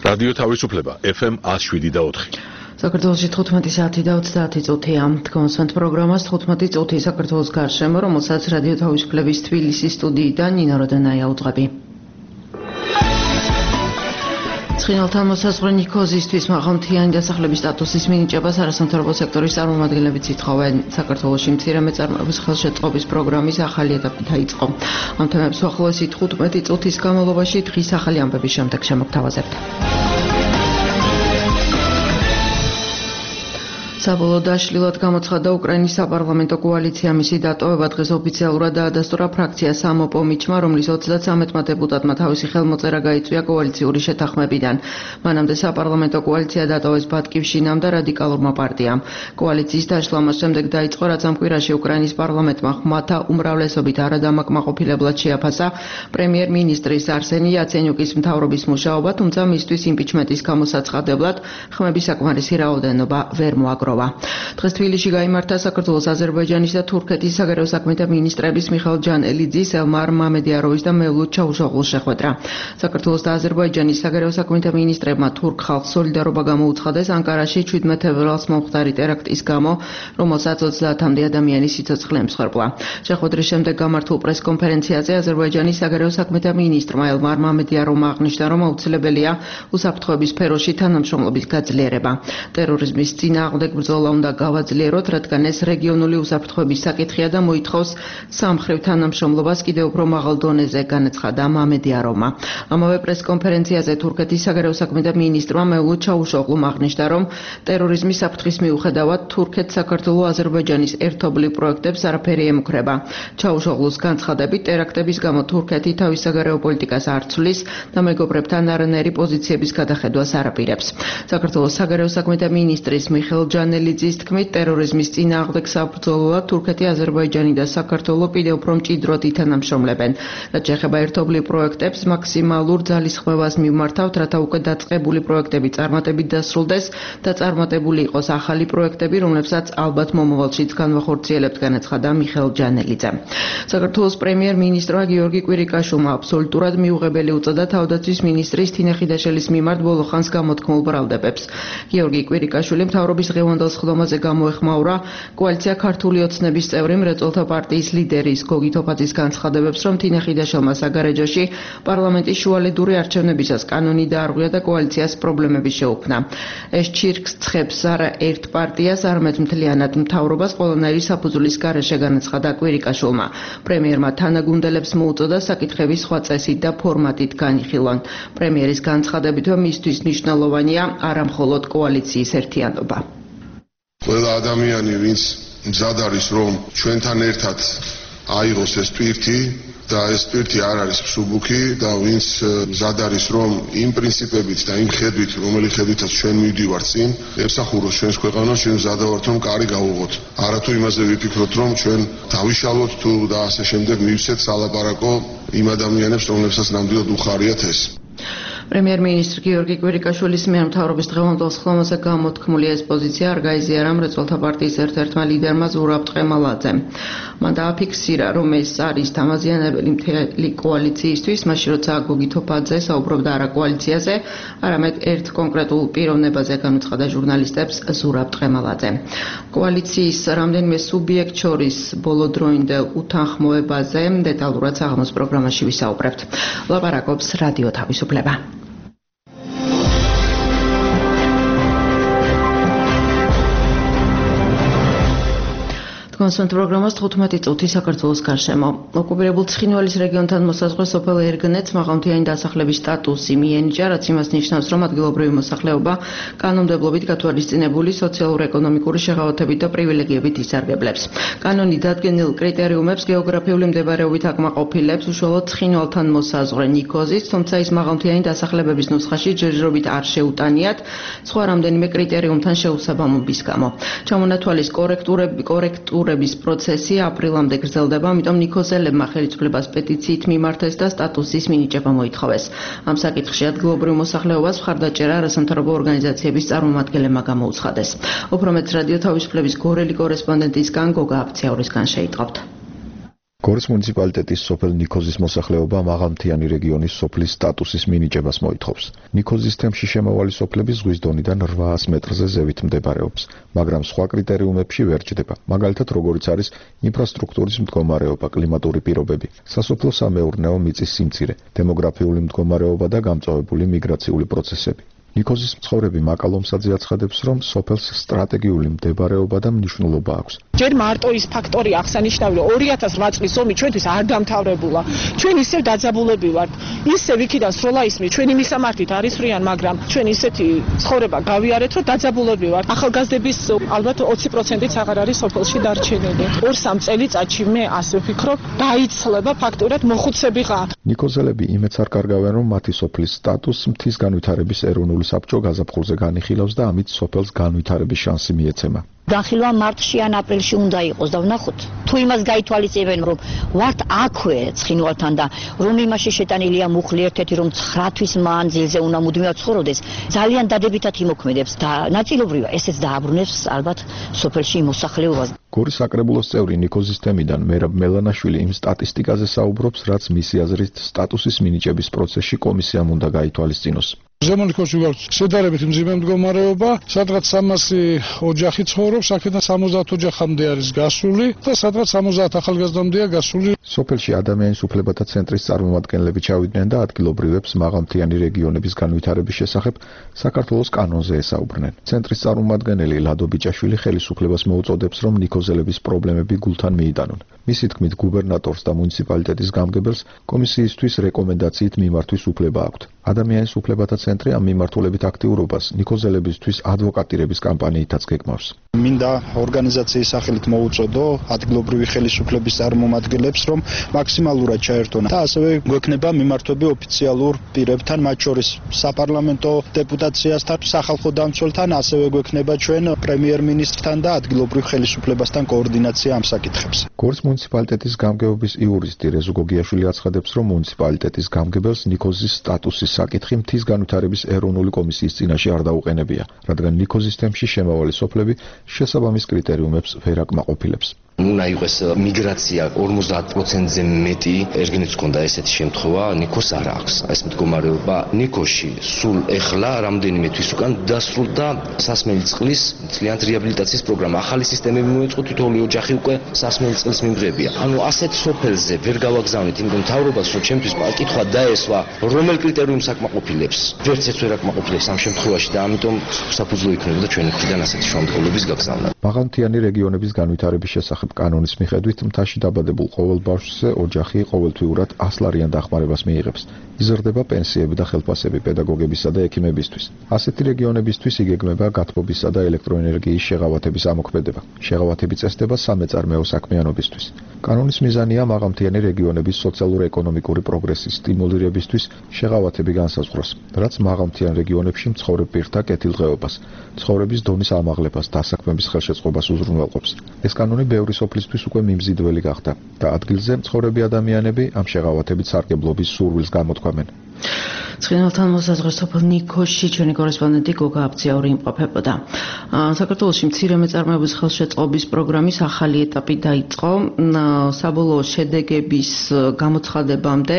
რადიო თავისუფლება FM 107.4. საქართველოში 15 საათი და 30 წუთია. თქვენს პროგრამას 15 წუთი საქართველოს გარშემო, რომელსაც რადიო თავისუფლების თბილისის სტუდიიდან ნინო როდენაია უძღვები. ცხინვალთან მოსაზღვრე ნიქოზისთვის მაღალმთიანი დასახლების სტატუსის მინიჭებას არასამთავრობო სექტორის წარმომადგენლებიც ითხოვენ. საქართველოში მცირე მეწარმოების ხელშეწყობის პროგრამის ახალი ეტაპი დაიწყო. ამ თემებს უახლოესი 15 წუთის განმავლობაში დღის ახალი ამბების შემდეგ შემოგთავაზებთ. საბოლოოდ დაშლილად გამოცხადა უკრაინის საპარლამენტო კოალიცია. მისი დატოვება დღეს ოფიციალურად დაადასტურა ფრაქცია სამოპო მიჩმა, რომლის 33 დეპუტატმა თავისი ხელმოწერა გაიწვია კოალიციური შეთანხმებიდან. მანამდე საპარლამენტო კოალიცია დატოვეს ბატკივშინამ და რადიკალურმა პარტიამ. კოალიციის დაშლამას შემდეგ დაიწყო, რაც ამ კვირაში უკრაინის პარლამენტმა ხმათა უმრავლესობით არადამაკმაყოფილებლად შეაფასა პრემიერ-მინისტრის არსენი იაცენიუკის მთავრობის მუშაობა, თუმცა მისთვის იმპიჩმენტის გამოსაცხადებლად ხმების საკმარისი რაოდენობა ვერ მოაგროვა. დღეს თბილისში გაიმართა საქართველოს, აზერბაიჯანის და თურქეთის საგარეო საქმეთა მინისტრების მიხეილ ჯანელიძის, ელმარ მამედიაროვის და მევლუდ ჩავუშოღლის შეხვედრა. საქართველოს და აზერბაიჯანის საგარეო საქმეთა მინისტრებმა თურქ ხალხს სოლიდარობა გამოუცხადეს ანკარაში 17 თებერვალს მომხდარი ტერაქტის გამო, რომელსაც 30-მდე ადამიანი სიცოცხლე ემსხვერპლა. შეხვედრის შემდეგ გამართულ პრესკონფერენციაზე აზერბაიჯანის საგარეო საქმეთა მინისტრმა ელმარ მამედიაროვმა აღნიშნა, რომ აუცილებელია უსაფრთხოების სფეროში თანამშრომლობის გაძლიერება. ტერორიზმის წინააღმდეგ ბრძოლა უნდა გავაძლიეროთ, რადგან ეს რეგიონული უსაფრთხოების საკითხია და მოითხოვს სამხრივ თანამშრომლობას კიდევ უფრო მაღალ დონეზე, განაცხადა მამედიაროვმა. ამავე პრესკონფერენციაზე თურქეთის საგარეო საქმეთა მინისტრმა მევლუდ ჩავუშოღლუმ აღნიშნა, რომ ტერორიზმის საფრთხის მიუხედავად თურქეთს საქართველო-აზერბაიჯანის ერთობლივ პროექტებს არაფერი ემუქრება. ჩავუშოღლუს განცხადებით, ტერაქტების გამო თურქეთი თავის საგარეო პოლიტიკას არ ცვლის და მეგობრებთან არანაირი პოზიციების გადახედვას არ აპირებს. საქართველოს საგარეო საქმეთა მინისტრის მიხეილ ჯანელიძის თქმით, ტერორიზმის წინააღმდეგ საბრძოლოდ თურქეთი, აზერბაიჯანი და საქართველო კიდევ უფრო მჭიდროდ ითანამშრომლებენ. რაც შეეხება ერთობლივ პროექტებს, მაქსიმალურ ძალისხმევას მივმართავთ, რათა უკვე დაწყებული პროექტები წარმატებით დასრულდეს და წარმატებული იყოს ახალი პროექტები, რომლებსაც ალბათ მომავალშიც განვახორციელებთ, განაცხადა მიხეილ ჯანელიძემ. საქართველოს პრემიერ-მინისტრმა გიორგი კვირიკაშვილმა აბსოლუტურად მიუღებელი უწოდა თავდაცვის მინისტრის თინე ხიდაშელის მიმართ ბოლო ხანს გამოთქმულ ბრალდებებს. გიორგი კვირიკაშვილი მთავრობის ღევანდელ სხდომაზე გამოეხმაურა კოალიცია ქართული ოცნების წევრი მრეწველთა პარტიის ლიდერის გოგი თოფაძის განცხადებებს, რომ თინე ხიდაშელმა საგარეჯოში პარლამენტის შუალედური არჩევნებისას კანონი დაარღვია და კოალიციას პრობლემები შეუქმნა. ეს ჩირკს ცხებს არა ერთ პარტიას, არამედ მთლიანად მთავრობას ყველანაირი საფუძვლის გარეშე, განაცხადა კვირიკაშვილმა. პრემიერმა თანაგუნდელებს მოუწოდა საკითხების სხვა წესით და ფორმატით განიხილონ. პრემიერის განცხადებით, მისთვის მნიშვნელოვანია არა მხოლოდ კოალიციის ერთიანობა. ყველა ადამიანი, ვინც მზად არის, რომ ჩვენთან ერთად აიღოს ეს ტვირთი და ეს ტვირთი არ არის მსუბუქი და ვინც მზად არის, რომ იმ პრინციპებით და იმ ხედვით, რომელი ხედვითაც ჩვენ მივდივართ წინ, ემსახუროს ჩვენს ქვეყანას, ჩვენ მზად ვართ, რომ კარი გავუღოთ. არათუ იმაზე ვიფიქროთ, რომ ჩვენ დავიშალოთ თუ და ასე შემდეგ მივცეთ სალაპარაკო იმ ადამიანებს, რომლებსაც ნამდვილად უხარიათ ეს. პრემიერ-მინისტრი გიორგი კვირიკაშვილის მიერ მთავრობის დღევანდელ სხდომაზე გამოთქმული ეს პოზიცია არ გაიზიარა მრეწველთა პარტიის ერთ-ერთმა ლიდერმა ზურაბ ტყემალაძემ. მან დააფიქსირა, რომ ეს არის დამაზიანებელი მთელი კოალიციისთვის, მაშინ როცა გოგი თოფაძე საუბრობდა არა კოალიციაზე, არამედ ერთ კონკრეტულ პიროვნებაზე, განუცხადა ჟურნალისტებს ზურაბ ტყემალაძე. კოალიციის რამდენიმე სუბიექტ შორის ბოლოდროინდელ უთანხმოებაზე დეტალურად საღამოს პროგრამაში ვისაუბრებთ. ლაპარაკობს რადიო თავისუფლება. კონსერტ პროგრამას 15 წუთი საქართველოს გარშემო. ოკუპირებულ ცხინვალის რეგიონთან მოსაზღვრე სოფელ ერგნეთს მაღალმთიანი დასახლების სტატუსი მიენიჭა, რაც იმას ნიშნავს, რომ ადგილობრივი მოსახლეობა კანონმდებლობით გათვალისწინებული სოციალურ-ეკონომიკური შეღავათებით და პრივილეგიებით ისარგებლებს. კანონი დადგენილ კრიტერიუმებს გეოგრაფიული მდებარეობით აკმაყოფილებს უშუალოდ ცხინვალთან მოსაზღვრე ნიქოზის, თუმცა ის მაღალმთიანი დასახლებების ნუსხაში ჯერჯერობით არ შეუტანიათ სხვა რამდენიმე კრიტერიუმთან შეუსაბამობის გამო. ჩამონათვალის კორექტურების პროცესი აპრილამდე გრძელდება, ამიტომ ნიქოზელებმა ხელისუფლებას პეტიციით მიმართეს და სტატუსის მინიჭება მოითხოვეს. ამ საკითხში ადგილობრივ მოსახლეობას მხარდაჭერა არასამთავრობო ორგანიზაციების წარმომადგენლებმა გამოუცხადეს. უფრო მეტს რადიო თავისუფლების გორელი კორესპონდენტისგან გოგა აფციაურისგან შეიტყობთ. გორის მუნიციპალიტეტის სოფელ ნიქოზის მოსახლეობა მაღალმთიანი რეგიონის სოფლის სტატუსის მინიჭებას მოითხოვს. ნიქოზის თემში შემავალი სოფლები ზღვის დონიდან 800 მეტრზე ზევით მდებარეობს, მაგრამ სხვა კრიტერიუმებში ვერ ჯდება. მაგალითად, როგორიც არის ინფრასტრუქტურის მდგომარეობა, კლიმატური პირობები, სასოფლო-სამეურნეო მიწის სიმცირე, დემოგრაფიული მდგომარეობა და გამწვავებული მიგრაციული პროცესები. ნიქოზის მცხოვრები მაკალომსაძე აცხადებს, რომ სოფელს სტრატეგიული მდებარეობა და მნიშვნელობა აქვს. ჯერ მარტო ის ფაქტორი აღსანიშნავი, რომ 2008 წლის ომი ჩვენთვის არ დამთავრებულა. ჩვენ ისევ დაძაბულები ვართ. ისევ იქიდან სროლა ისმის, ჩვენი მისამართით არის ფრიან, მაგრამ ჩვენ ისეთი ცხოვრება გავიარეთ, რომ დაძაბულები ვართ. ახალგაზრდების ალბათ 20%-იც აღარ არის სოფელში დარჩენილი. 2-3 წელიწადში მე ასე ვფიქრობ, დაიცლება ფაქტურად მოხუცებიღა. ნიქოზელები იმედს არ კარგავენ, რომ მათი სოფლის სტატუსს მთის განვითარების ეროვნული საბჭო გაზაფხულზე განიხილავს და ამით სოფელს განვითარების შანსი მიეცემა. განხილვა მარტში ან აპრილში უნდა იყოს და ვნახოთ თუ იმას გაითვალისწინებენ რომ ვართ აქვე ცხინვალთან და რომ იმაში შეტანილია მუხლი ერთ-ერთი რომ 9 თვის მანძილზე უნდა მუდმივად ცხოვრობდეს ძალიან დადებითად იმოქმედებს და ნაწილობრივად ესეც დააბრუნებს ალბათ სოფელში მოსახლეობას. გორის საკრებულოს წევრი ნიქოზის თემიდან მერაბ მელანაშვილი იმ სტატისტიკაზე საუბრობს, რაც მისი აზრით სტატუსის მინიჭების პროცესში კომისიამ უნდა გაითვალისწინოს. ზემო ნიქოზში გვაქვს შედარებით მძიმე მდგომარეობა, სადღაც 300 ოჯახი ცხოვრობს, აქედან 70 ოჯახამდე არის გასული და სადღაც 70 ახალგაზრდამდეა გასული. სოფელში ადამიანის უფლებათა ცენტრის წარმომადგენლები ჩავიდნენ და ადგილობრივებს მაღალმთიანი რეგიონების განვითარების შესახებ საქართველოს კანონზე ესაუბრნენ. ცენტრის წარმომადგენელი ლადო ბიჭაშვილი ხელისუფლებას მოუწოდებს, რომ ნიქოზელების პრობლემები გულთან მიიტანონ. მისი თქმით, გუბერნატორს და მუნიციპალიტეტის გამგებელს კომისიისთვის რეკომენდაციით მიმართვის უფლება აქვთ. ადამიანის უფლებათა ცენტრი ამ მიმართულებით აქტიურობას ნიქოზელებისთვის ადვოკატირების კამპანიითაც გეგმავს. მინდა ორგანიზაციის სახელით მოუწოდო ადგილობრივი ხელისუფლების წარმომადგენლებს, რომ მაქსიმალურად ჩაერთონ და ასევე გვექნება მიმართვები ოფიციალურ პირებთან, მათ შორის საპარლამენტო დეპუტაციასთან, სახალხო დამცველთან, ასევე გვექნება ჩვენ პრემიერ-მინისტრთან და ადგილობრივ ხელისუფლებასთან კოორდინაცია ამ საკითხებზე. გორის მუნიციპალიტეტის გამგეობის იურისტი რეზო გოგიაშვილი აცხადებს, რომ მუნიციპალიტეტის გამგებელს ნიქოზის სტატუსის საკითხი მთის განვითარების ეროვნული კომისიის წინაშე არ დაუყენებია, რადგან ნიქოზის თემში შემავალი სოფლები შესაბამის კრიტერიუმებს ვერ აკმაყოფილებს. უნდა იყოს მიგრაცია 50%-ზე მეტი, ერგინიც ქონდა ესეთი შემთხვევა, ნიქოს არ აქვს. ეს მდგომარეობა ნიქოში სულ ეხლა რამდენიმე თვის უკან დასრულდა სასმელი წყლის მთლიანად რეაბილიტაციის პროგრამა. ახალი სისტემები მოეწყო, თითოეული ოჯახი უკვე სასმელი წყლის მიმღებია. ანუ ასეთ სოფელზე ვერ გავაგზავნით, იმიტომ მთავრობას რომ ჩემთვის კითხვა დაესვა, რომელ კრიტერიუმს აკმაყოფილებს. ვერც ერთ ვერ აკმაყოფილებს ამ შემთხვევაში და ამიტომ საფუძვო იქნებოდა ჩვენი მხრიდან ასეთი შრომთხოვლების გაგზავნა. მაღალმთიანი რეგიონების განვითარების შესახებ კანონის მიხედვით მთაში დაბადებულ ყოველ ბავშვზე ოჯახი ყოველთვიურად 100 ლარიან დახმარებას მიიღებს. იზრდება პენსიები და ხელფასები პედაგოგებისა და ექიმებისთვის. ასეთი რეგიონებისთვის იგეგმება გათბობისა და ელექტროენერგიის შეღავათების ამოქმედება. შეღავათები წესდება სამეწარმეო საქმიანობისთვის. კანონის მიზანია მაღალმთიანი რეგიონების სოციალურ-ეკონომიკური პროგრესის სტიმულირებისთვის შეღავათები განსაზღვროს, რაც მაღალმთიან რეგიონებში მცხოვრებ პირთა კეთილდღეობას, ცხოვრების დონის ამაღლებას და დასაქმების ხელშეწყობას უზრუნველყოფს. ეს კანონი ბევრი სოფლისთვის უკვე მიმზიდველი გახდა და ადგილზე მცხოვრები ადამიანები ამ შეღავათებით სარგებლობის სურვილს გამოთქვამენ. ცხინვალთან მოსაზღვრე სოფელ ნიქოზში ჩვენი კორესპონდენტი გოგა აბძიაური იმყოფებოდა. საქართველოში მცირე მეწარმეობის ხელშეწყობის პროგრამის ახალი ეტაპი დაიწყო. საბოლოო შედეგების გამოცხადებამდე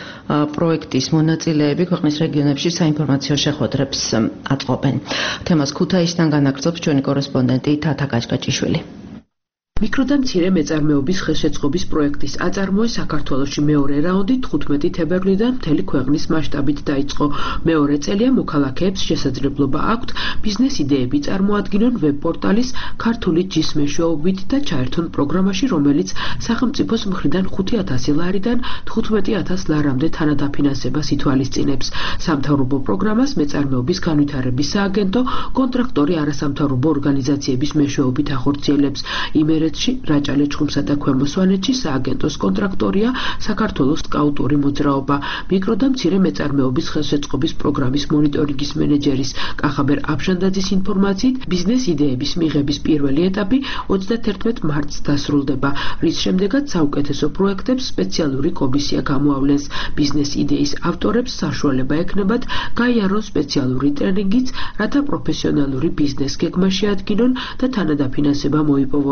პროექტის მონაწილეები ქვეყნის რეგიონებში საინფორმაციო შეხვედრებს აწყობენ. თემას ქუთაისიდან განაგრძობს ჩვენი კორესპონდენტი თათა გაჭგაჭიშვილი. მიკრო და მცირე მეწარმეობის ხელშეწყობის პროექტის აწარმოე საქართველოში მეორე რაუნდი 15 თებერვლიდან მთელი ქვეყნის მასშტაბით დაიწყო. მეორე წელია მოქალაქეებს შესაძლებლობა აქვთ ბიზნეს იდეები წარმოადგინონ ვებ-პორტალის ქართული ჯის მეშვეობით და ჩაერთონ პროგრამაში, რომელიც სახელმწიფოს მხრიდან 5,000 ლარიდან 15,000 ლარამდე თანადაფინანსებას ითვალისწინებს. სამთავრობო პროგრამას მეწარმეობის განვითარების სააგენტო კონტრაქტორი არასამთავრობო ორგანიზაციების მეშვეობით ახორციელებს. რაჭა ლეჩხუმსა და ქვემო სვანეთში სააგენტოს კონტრაქტორია საქართველოს სკაუტური მოძრაობა. მიკრო და მცირე მეწარმეობის ხელშეწყობის პროგრამის მონიტორინგის მენეჯერის კახაბერ აბშანდაძის ინფორმაციით, ბიზნეს იდეების მიღების პირველი ეტაპი 31 მარტს დასრულდება, რის შემდეგაც საუკეთესო პროექტებს სპეციალური კომისია გამოავლენს. ბიზნეს იდეის ავტორებს საშუალება ექნებათ გაიარონ სპეციალური ტრენინგიც, რათა პროფესიონალური ბიზნეს გეგმა შეადგინონ და თანადაფინანსება მოიპოვონ.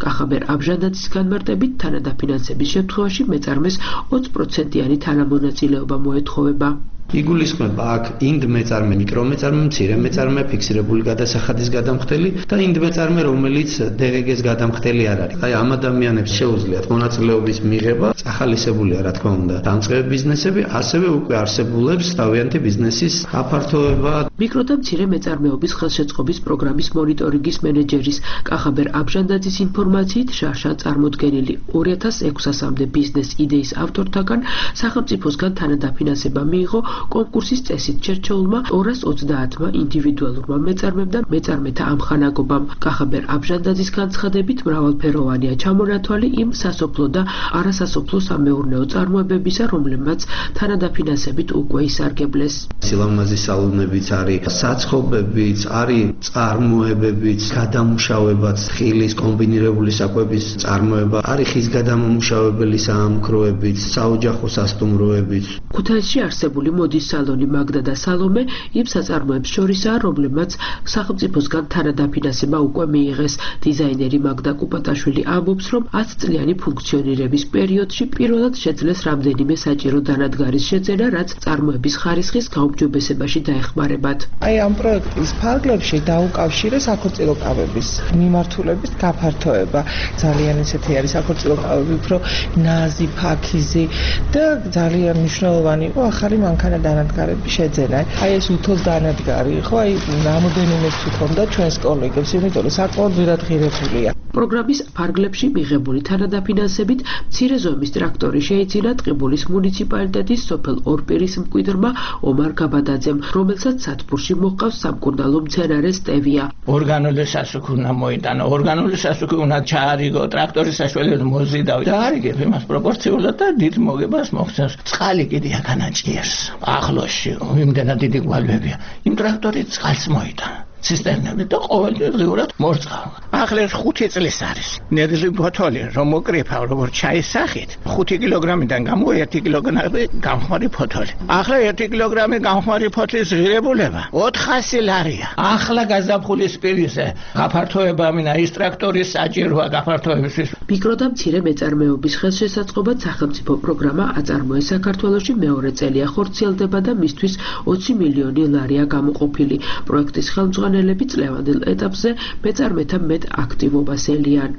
კახაბერ აბჟანდაძის განმარტებით, თანადაფინანსების შემთხვევაში მეწარმეს 20%-იანი თანამონაწილეობა მოეთხოვება. იგულისხმება აქ ინდ მეწარმე, მიკრომეწარმე, მცირე მეწარმე, ფიქსირებული გადასახადის გადამხდელი და ინდ მეწარმე, რომელიც დერეგეს გადამხდელი არ არის. აი ამ ადამიანებს შეუძლიათ მონაწილეობის მიღება, ახალისებულია რა თქმა უნდა დამწყები ბიზნესები, ასევე უკვე არსებულებს თავიანთი ბიზნესის აფართოება. მიკრო და მცირე მეწარმეობის ხელშეწყობის პროგრამის მონიტორინგის მენეჯერის კახაბერ აბჟანდაძის ინფორმაციით, შარშან წარმოდგენილი 2006-მდე ბიზნეს იდეის ავტორთაგან სახელმწიფოსგან თანადაფინანსება მიიღო კონკურსის წესით შერჩეულმა 230-მა ინდივიდუალურმა მეწარმემ და მეწარმეთა ამხანაგობამ. კახაბერ აბჟანდაძის განცხადებით, მრავალფეროვანია ჩამონათვალი იმ სასოფლო და არასასოფლო სამეურნეო წარმოებებისა, რომლებმაც თანადაფინანსებით უკვე ისარგებლეს. სილამაზი სალონებიც არის, საცხობებიც არის, წარმოებებიც, გადამუშავებაც, ხილის კომბინირებული საკვების წარმოება, არის ხის გადამამუშავებელი საამქროებიც, საოჯახო სასტუმროებიც. ქუთაისში არსებული მოდის სალონი მაგდა და სალომე იმ საწარმოებს შორისაა, რომლებმაც სახელმწიფოსგან თანადაფინანსება უკვე მიიღეს. დიზაინერი მაგდა კუპატაშვილი ამბობს, რომ 10 წლიანი ფუნქციონირების პერიოდში პირველად შეძლეს რამდენიმე საჭირო დანადგარის შეძენა, რაც წარმოების ხარისხის გაუმჯობესებაში დაეხმარებათ. აი ამ პროექტის ფარგლებში დაუკავშირე საქორწილო კავების მიმართულების გაფართოება. ძალიან ისეთი არის საქორწილო კავები, უფრო ნაზი, ფაქიზი და ძალიან მნიშვნელოვანი იყო ახალი მანქანა დანადგარების შეძენა. აი ეს უთოს დანადგარი, ხო, აი რამოდენიმე თვითონ და ჩვენს კოლეგებს, იმიტომ რომ საკმაოდ ძირად ღირებულია. პროგრამის ფარგლებში მიღებული თანადაფინანსებით მცირე ზომის ტრაქტორი შეიძინა ტყიბულის მუნიციპალიტეტის სოფელ ორპირის მკვიდრმა ომარ გაბადაძემ, რომელსაც სათბურში მოჰყავს სამკურნალო მცენარე სტევია. ორგანული სასუქი უნდა მოიტანა, ორგანული სასუქი უნდა ჩაარიგო, ტრაქტორის საშუალებით მოზიდავ და არიგებ იმას პროპორციულად და დიდ მოგებას მოხსენს. წყალი კიდე განაჭიერს. ახლოში იმდენად დიდი გვალვებია. იმ ტრაქტორით წყალს მოიტანა. ცისტერნები და ყოველდღიურად მორწყავ. ახლა 5 წლის არის. ნედლი ბოთოლი რომ მოკრიფავ, როგორც ჩაისახით, 5 კილოგრამიდან გამო 1 კილოგრამი გამხმარი ფოთოლი. ახლა 1 კილოგრამი გამხმარი ფოთლის ღირებულება 400 ლარია. ახლა გაზაფხულის პირისზე გაფართოება მინდა ის ტრაქტორის საჭიროა გაფართოებისთვის. მიკრო და მცირე მეწარმეობის ხელშესაწყობად სახელმწიფო პროგრამა აწარმოეს საქართველოში მეორე წელია ხორციელდება და მისთვის 20 მილიონი ლარია გამოყოფილი. პროექტის ხელმძღვანელები წლევანდელ ეტაპზე მეწარმეთა მეტ აქტივობას ელიან.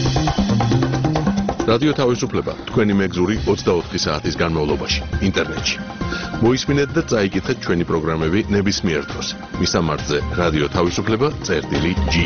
რადიო თავისუფლება თქვენი მეგზური 24 საათის განმავლობაში ინტერნეტში. მოისმინეთ და წაიკითხეთ ჩვენი პროგრამები ნებისმიერ დროს. მისამართზე რადიო თავისუფლება.ge.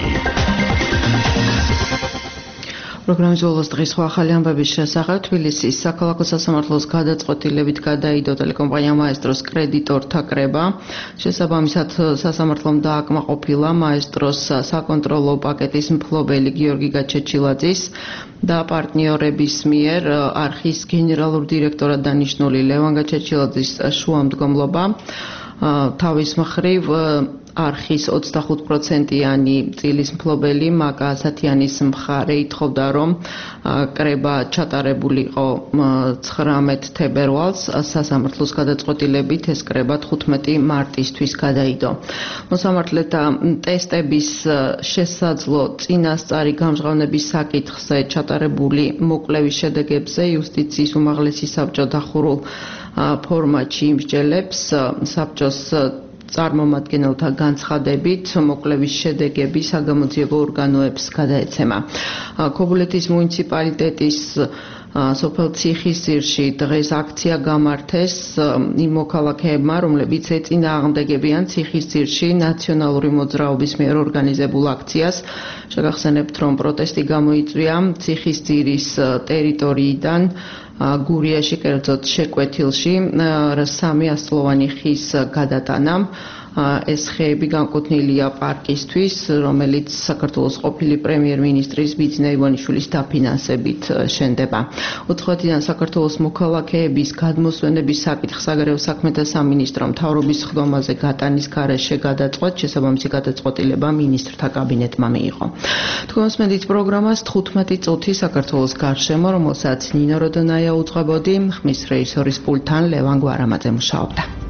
პროგრამის ბოლოს დღის სხვა ახალი ამბების შესახებ თბილისის საქალაქო სასამართლოს გადაწყვეტილებით გადაიდო ტელეკომპანია მაესტროს კრედიტორთა კრება. შესაბამისად სასამართლომ დააკმაყოფილა მაესტროს საკონტროლო პაკეტის მფლობელი გიორგი გაჩეჩილაძის და პარტნიორების მიერ არხის გენერალურ დირექტორად დანიშნული ლევან გაჩეჩილაძის შუამდგომლობა. თავის მხრივ არხის 25%-იანი წილის მფლობელი მაკა ასათიანის მხარე ითხოვდა, რომ კრება ჩატარებულიყო 19 თებერვალს, სასამართლოს გადაწყვეტილებით ეს კრება 15 მარტისთვის გადაიდო. მოსამართლეთა ტესტების შესაძლო წინასწარი გამჟღავნების საკითხზე ჩატარებული მოკვლევის შედეგებზე იუსტიციის უმაღლესი საბჭო დახურულ ფორმატში იმსჯელებს საბჭოს წარმომადგენელთა განცხადებით მოკვლევის შედეგები საგამოძიებო ორგანოებს გადაეცემა. ქობულეთის მუნიციპალიტეტის სოფელ ციხისძირში დღეს აქცია გამართეს იმ მოქალაქეებმა, რომლებიც ეწინააღმდეგებიან ციხისძირში ნაციონალური მოძრაობის მიერ ორგანიზებულ აქციას. შეგახსენებთ, რომ პროტესტი გამოიწვია ციხისძირის ტერიტორიიდან გურიაში, კერძოდ შეკვეთილში, 3 ასლოვანი ხის გადატანამ. ეს ხეები განკუთვნილია პარკისთვის, რომელიც საქართველოს ყოფილი პრემიერ-მინისტრის ბიძინა ივანიშვილის დაფინანსებით შენდება. 4-დან საქართველოს მოქალაქეების გადმოსვენების საკითხს საგარეო საქმეთა სამინისტრომ მთავრობის ხდომაზე გატანის გარეშე გადაწყვეტ, შესაბამისი გადაწყვეტილება მინისტრთა კაბინეტმა მიიღო. თქვენ მოსმენთ პროგრამას 15 წუთი საქართველოს გარშემო, რომელსაც ნინო როდონაია უძღვებოდი, ხმის რეჟისორის პულტთან ლევან გვარამაძე მუშაობდა.